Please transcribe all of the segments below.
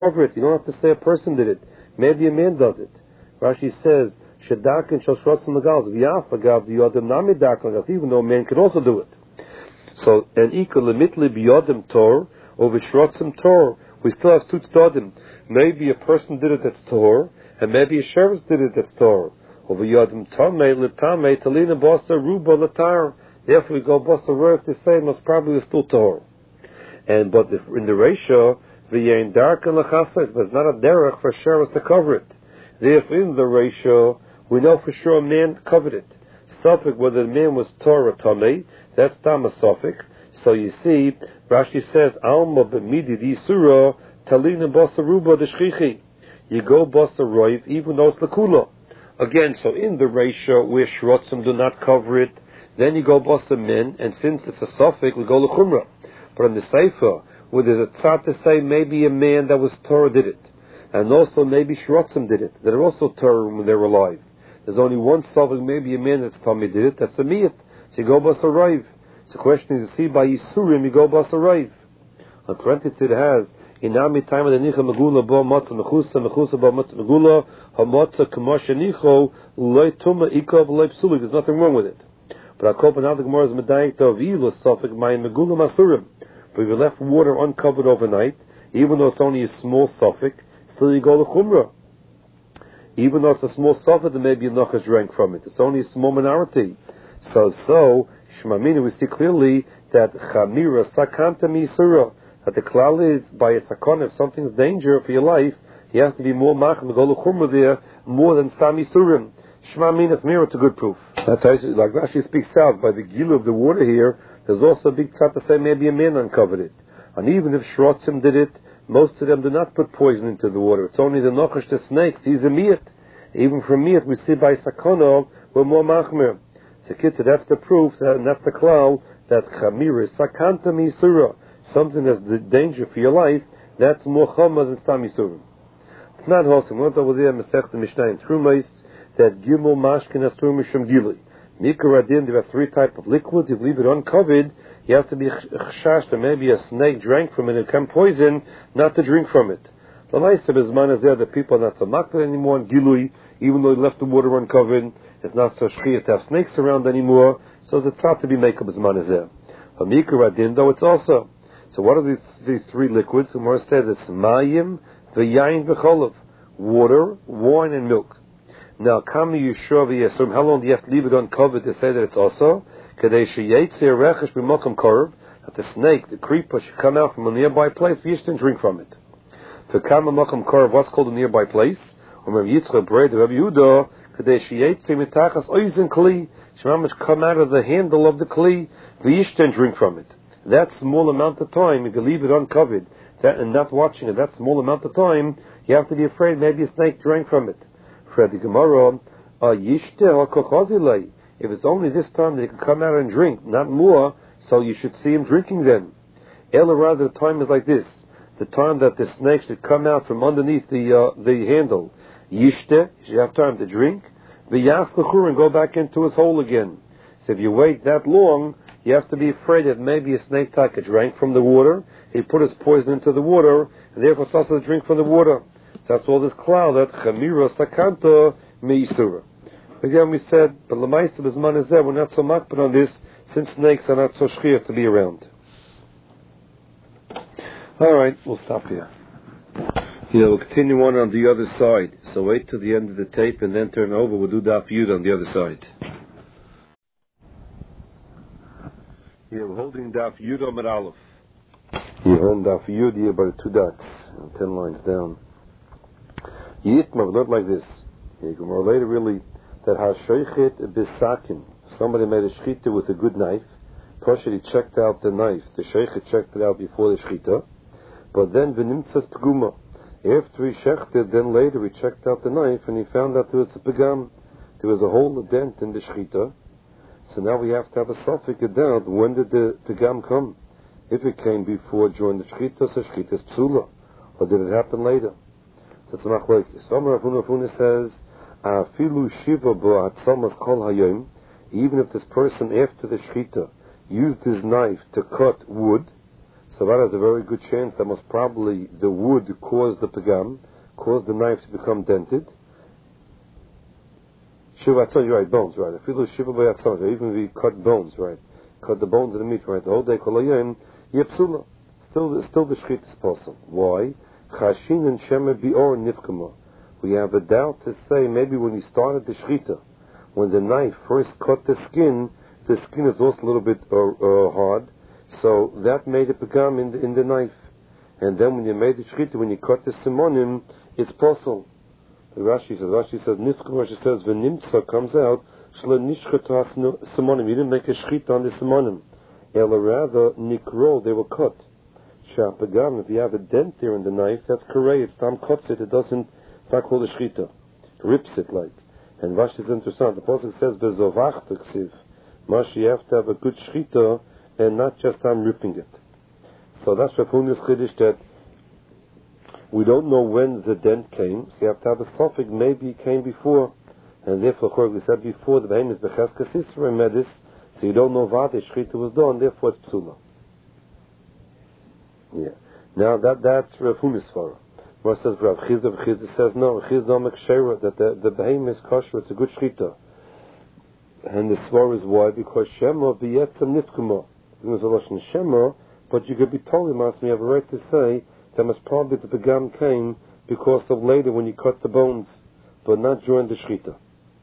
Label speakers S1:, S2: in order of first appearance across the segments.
S1: cover it. You don't have to say a person did it. Maybe a man does it. Rashi says, Shedakin shall shrotzim legal. V'yafagav v'yodem nami dakin, even though a man can also do it. So, and equal limitly b'yodem tor, or v'shrotzim tor. We still have two tzodim. Maybe a person did it that's tor, and maybe a sheretz did it that's tor. Or v'yodem tamei l'tamei talina bosa ruba l'tar. Therefore we go bosa roif the same, most probably it's still tor. But in the ratio, v'yein dark and l'chasais, but it's not a derech for sheretz to cover it. Therefore in the ratio, we know for sure a man covered it. Suffolk, whether the man was tor or tamei, that's tam a suffix. So you see, Rashi says, Alma b'midi d'isura talina bosa ruba d'shchichi. You go bosa roif, even though it's l'kula. Again, so in the ratio where shrotzim do not cover it, then you go bosa min, and since it's a suffix, we go l'chumra. But in the Sefer, where there's a tzad to say maybe a man that was Torah did it, and also maybe shrotzim did it, that are also Torah when they were alive. There's only one suffix, maybe a man that's Tommy did it, that's a miyat. So you go bosa roif. So the question is, you see, by Yisurim, you go bosa roif. On parenthesis it has, Inami time of the Nicha Megula Bo Matzah Mechusa Bo Matzah Megula Hamatza Kamash Nicho Loi Tuma Ikov Loi Psulik. There's nothing wrong with it. But I call another Gemara is Medayik to Avilu Sofik Mayin Megula Masurim. But if you left water uncovered overnight, even though it's only a small suffix, still you go to Chumrah. Even though it's a small suffix, there may be a Nachash drank from it. It's only a small minority. So Shemamina, we see clearly that Chamira Sakanta Misura, that the klal is by a sakon, if something's danger for your life, you have to be more machem, go to Chumrah there, more than Stam Yisurim. Shemamina Chamira, it's a good proof. That's how, like Rashi speaks out, by the gilu of the water here, there's also a big tzad to say maybe a man uncovered it. And even if shrotzim did it, most of them do not put poison into the water. It's only the nochash, the snakes. He's a miyat. Even from miyat, we see by sakono, we're more machmer. So that's the proof, and that's the klal, that chamir is sakanta misura, something that's the danger for your life, that's more chama than stam yisurim. It's not wholesome. We went over there, Masech the Mishnah in Trumais, that gimel mashkin astur mishum gili. Mikaradin, there are three types of liquids. If you leave it uncovered, you have to be chashash that maybe a snake drank from it and become poison, not to drink from it. The nice of Bizman is there that people are not so makbid anymore in Gilui, even though you left the water uncovered, it's not so shchiyah to have snakes around anymore, so it's not to be makeup Bizman is there. But Mikaradin, though, it's also. So what are these three liquids? The Gemara says it's mayim, v'yayin, v'cholav. Water, wine, and milk. Now, Kami Yeshua v'yesum, how long do you have to leave it uncovered to say that it's also? Kadei sheyetze rechesh b'mokum korv, that the snake, the creeper, should come out from a nearby place, v'yish and drink from it. V'kama mokum korv, what's called a nearby place? Or Rav Yitzchak Brei, Rav Yehuda, kadei sheyetze mitachas oizen kli, shemamish come out of the handle of the kli, v'yish and drink from it. That small amount of time, if you leave it uncovered, and not watching it, that small amount of time, you have to be afraid maybe a snake drank from it. The Gemara, if it's only this time that he can come out and drink, not more, so you should see him drinking then. Ella, rather, the time is like this: the time that the snake should come out from underneath the handle. Yishte, you should have time to drink. V'yas l'chur, and go back into his hole again. So if you wait that long, you have to be afraid that maybe a snake taka drank from the water. He put his poison into the water, and therefore it's also to drink from the water. So that's all this cloud that chamira sakanta meisura. Again, we said, but lemaisa b'zman is there. We're not so makbid on this, since snakes are not so shchiyah to be around. All right, we'll stop here. We'll continue on the other side. So wait till the end of the tape and then turn over. We'll do daf yud on the other side. We're holding daf yud on aleph. You're holding daf yud here by the two dots, 10 lines down. Yitma, not like this. You can more later really that hashoichet bisakin. Somebody made a shchita with a good knife. Pasha, he checked out the knife. The sheikh checked it out before the shchita. But then v'nimtzas peguma. After he shechted, then later he checked out the knife and he found out there was a pegam. There was a hole, a dent in the shchita. So now we have to have a suffix doubt. When did the pegam come? If it came before, during the shchita, so shchita is psula. Or did it happen later? So it's machlokes. Some Rav Huna says, "Afilu shiva bo atzamas kol hayom." Even if this person after the shchita used his knife to cut wood, So that has a very good chance that most probably the wood caused the pagam, caused the knife to become dented. Shiva Atzon, you're right, bones, right. If you do Shiva Atzon, even if you cut bones, right, cut the bones of the meat, right, the whole day, Kolayim, Yepsula. Still the shchit is possible. Why? Chashin and Shema Bior Nifkama. We have a doubt to say maybe when he started the shchita, when the knife first cut the skin is also a little bit hard, so that made it become in the knife. And then when you made the shchita, when you cut the simonim, it's possible. Rashi says, Nifka, Rashi says, V'nimtza comes out, Shlo nishchat simonim. You didn't make a shchita on the simonim. Ela rather, nikro, they were cut. Shapagam, if you have a dent there in the knife, that's correct. If Tam cuts it, it's not called a shchita. Rips it like. And Rashi is interesting. The Pasuk says, Bezovach t'ksiv. Mashi, you have to have a good shchita, and not just Tam ripping it. So that's Rav Huna's chiddush, that we don't know when the dent came, so you have to have a suffix, maybe it came before. And therefore, of course, we said before, the behem is becheskas Yisra medis, so you don't know what the shchita was done, therefore it's psula. Yeah. Now that's Rav Huna's svara. What says Rav Chizda says no, Chizda make shera that the behem is kosher, it's a good shchita. And the svara is why? Because Shema b'yetzem nifkama. It was a lashon Shema, but you could be told him, you have a right to say that must probably the pagam came because of later when you cut the bones, but not during the shchita.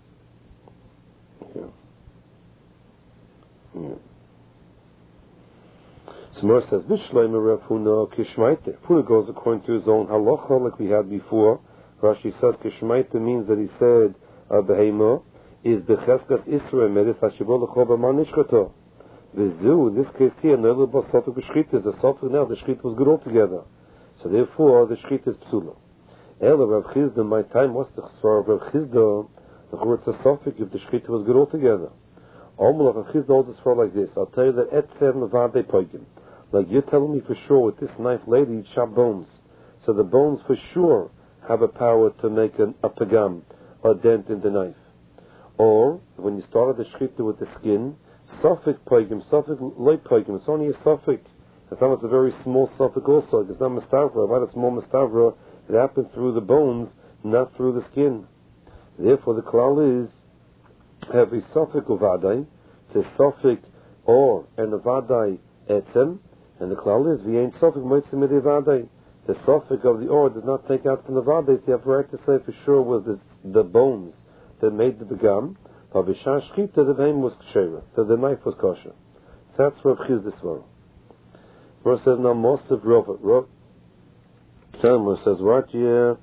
S1: Smur says, Bishleim Rav Huna Kishmaite. Huna goes according to his own halacha, like we had before. Rashi says Kishmaite means that he said Behema is Becheskas Isra Medis Hashibol Lechoba Manishkato. Vizu, in this case here, Nelu Basofik B'Shchita, the Sofik now, the Shchita was good altogether. So therefore, the Shchita is Psula. Ela Rav Chizda, my time was the Chsar of Rav Chizda, the Churtz Sofik, if the Shchita was good altogether. Almost Rav Chizda holds this for like this. I'll tell you that Et Seven Vade Poigim. Like you're telling me for sure with this knife later you chop bones. So the bones for sure have a power to make a pagam, a dent in the knife. Or, when you started the Shchita with the skin, Sofik poigim, Sofik light poigim, it's only a Sofik. It's not a very small Sofik also. It's not Mustavra. About a small Mustavra, it happens through the bones, not through the skin. Therefore, the klal is have a Sofik uvadai, it's a Sofik or an uvadai etzem, and the klal is v'yein Sofik moitzim midivadai. The Sofik of the or does not take out from the vadai, so you have right to say for sure was the bones that made the begam. But b'shar shchita, the behem was kosher, so the knife was kosher. So that's Rav Chizda svara. Rav says now Mosef Rav. Rav says what? Yeah.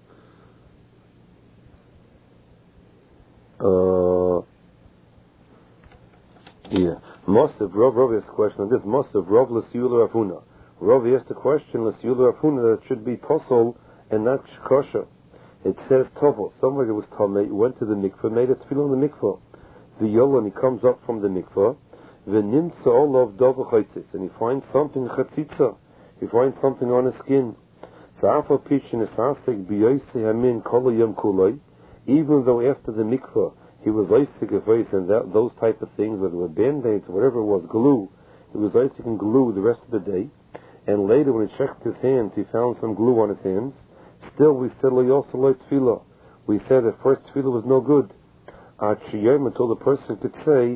S1: Mosef Rav asked a question on this. Mosef Rav l'siyula Rav Huna. Rav asked a question l'siyula Rav Huna that should be posel and not kosher. It says Tovo. Somebody was Tomei, went to the mikveh, made a tefillah in the mikveh. The Yolan, he comes up from the mikveh, v'nimtza olav dova chaitzis, and he finds something chatzitza. He finds something on his skin. So after pitching his asik b'yoyse hamin kol yom kuloi, even though after the mikveh he was oisik a face and those type of things, whether it were band-aids or whatever it was, glue, he was oisik and glue the rest of the day. And later when he checked his hands, he found some glue on his hands. Still, we said also like tefillah. We said at first tefillah was no good. Until the person could say,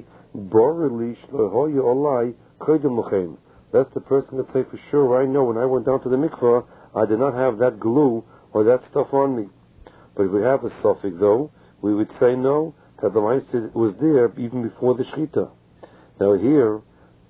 S1: that's the person could say for sure, I know when I went down to the mikvah, I did not have that glue or that stuff on me. But if we have a suffix though, we would say no, that the meister was there even before the shchita. Now here,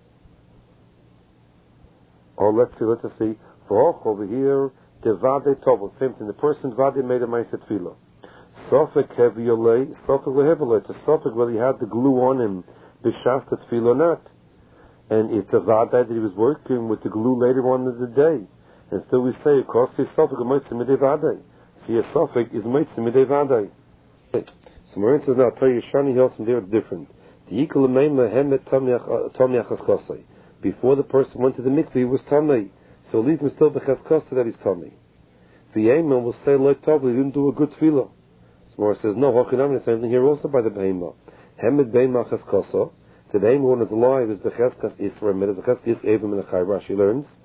S1: or let's see, over here, the vade tovel, same thing. The person vade made a meiser tefillah. Sofek heviolei, sofek lehevelei. It's a sofek whether he had the glue on him, b'shas the tefillah or not. And it's a vade that he was working with the glue later on in the day. And still we say, of course, his sofek is meiser midei vade. See, a sofek is meiser midei vade. So Marin says, now I'll tell you, Shani Hills and there it's different. The equal meima hemet tomniach askosei. Before the person went to the mikveh, he was tamei. So leave him still b'cheskosta that he's tummy. The Yemen will say like Tovli, he didn't do a good tefillah. Smor says no. Hochinam the same thing here also by the behema. Hemed behema cheskosa. The behema one is alive is b'cheskas isra. B'cheskas is even in the Rashi learns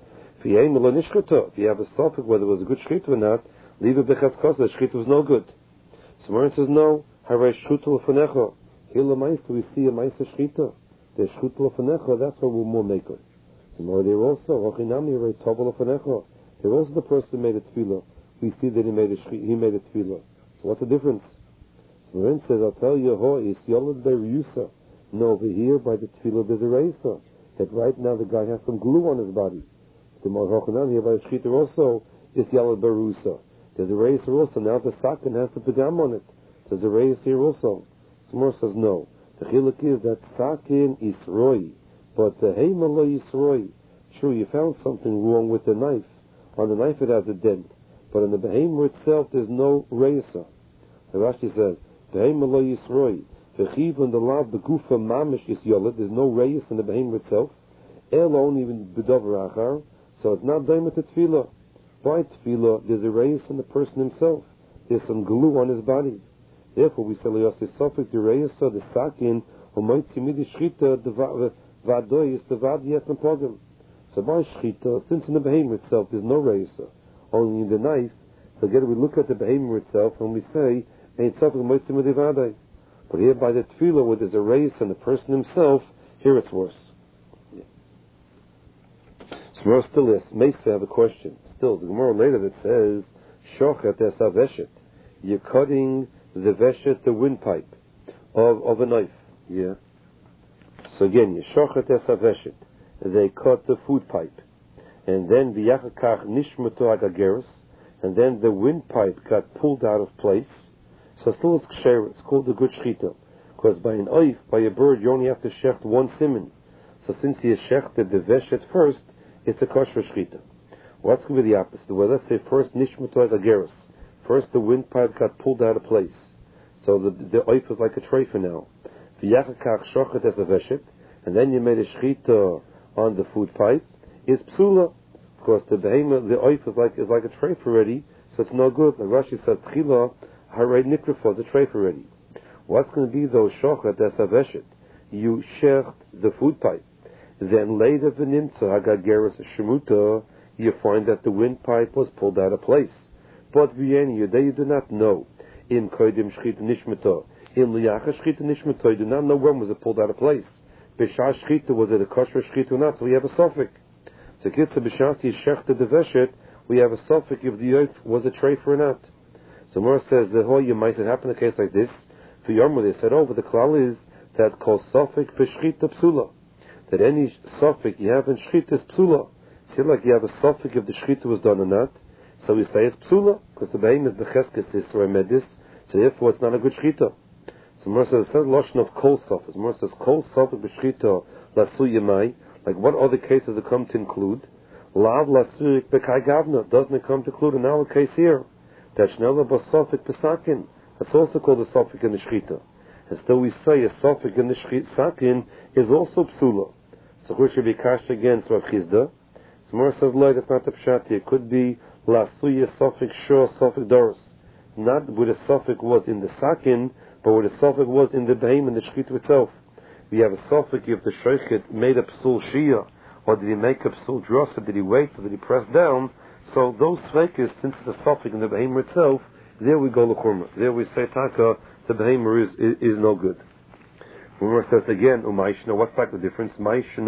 S1: If you have a suffix whether it was a good shchita or not, leave it b'chaskos. The shchita was no good. So Maran says no. Haray shchuta l'fanecha. Here l'maisa we see a maisa shchita. The shchuta l'fanecha. That's what we're more maker. So more there also. Rochinami haray tova l'fanecha. Here also the person made a tefillah. We see that he made a tefillah. So what's the difference? So Maran says, I'll tell you, is yolad be'riyusa. No, over here by the tefillah there's a reisa. That right now the guy has some glue on his body. The Marhochanan here by the shchita also is yalad barusa. There's a reisa also. Now the sakin has the pagam on it. There's a reisa here also. Smor says no. The chiluk is that sakin is roi, but the heimala is roi. True, you found something wrong with the knife. On the knife it has a dent, but on the behemoth itself there's no reisa. The Rashi says the heimala is roi. The chiv and the lav the gufa mamish is yolad. There's no reis in the behemoth itself. El only even bedover achar. So it's not daima to tefillah. By tefillah, there's a reis in the person himself. There's some glue on his body. Therefore, we say liyos sofik the reis so the sakin umoitzi midi shchita the vadoy is the vad yesn pogim. So by shchita, since in the behemoth itself there's no reis, only in the knife. So again, we look at the behemoth itself and we say ein sofik umoitzi midi vadoy. But here by the tefillah, where there's a reis in the person himself, here it's worse. Gemara still is. Meisve have a question. Still, the Gemara later that says, Shochet es aveshet. You're cutting the veshet, the windpipe of a knife. Yeah. So again, you shochet es aveshet. They cut the food pipe. And then v'yachakach nishmato agageros. And then the windpipe got pulled out of place. So still it's ksher. It's called a good shchita. Because by an oif, by a bird, you only have to shecht one siman. So since he has shechted the veshet first, it's a kosher shchita. What's going to be the opposite? Well, let's say first nishmato agageros. First the windpipe got pulled out of place. So the oif is like a treifa now. V'yachakach shochet es aveshet. And then you made a shchita on the food pipe. It's psula. Of course, the behemoth, the oif is like a treifa already, so it's no good. And Rashi says, Tchila, haray nikrafo, the treifa already. What's going to be though shochet es aveshet? You shecht the food pipe. Then later v'nimtza hagageres shemuta, you find that the windpipe was pulled out of place. But v'yeni you do not know. In kodim shchita nishmata, in liyacha shchita nishmata, you do not know when was it pulled out of place. B'shah shchita, was it a kosher shchita or not? So we have a suffix. So kitza b'shah shechta the veshet, we have a suffix if the earth was a treifa or not. So Mora says the whole you might happen in a case like this. For Yorma they said over the klal is that called suffix b'shchita psula. That any suffix you have in shchita is psula. See, like you have a suffix if the shchita was done or not. So we say it's psula, because the behem is becheskes is or medis, so therefore it's not a good shchita. So Mora says, it says lotion of kol suffix. Mora says, kol suffix b'shchita lasuyamai, like what other cases it come to include? Lav lasuyik b'kai gavna, doesn't it come to include in our case here? That shnela b'suffix b'sakin, that's also called a suffix in the shchita. And still we say a suffix in the sakin is also psula. So who should be kashed against Rav Chizda? So Mora says, no, that's not the pshat. It could be la suya suffix shor suffix doros. Not where the suffix was in the sakin, but where the suffix was in the behem and the shchita itself. We have a suffix if the shochet made a psul shia, or did he make a psul drosa, did he wait, or did he press down? So those svekis, since it's a suffix in the behem itself, there we go l'churma. There we say taka, the behem is no good. When we says again, what's like the difference?